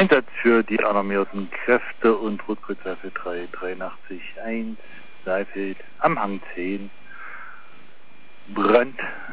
Einsatz für die alarmierten Kräfte und Rückrufzeife 383-1, Saalfeld am Hang 10, Brand.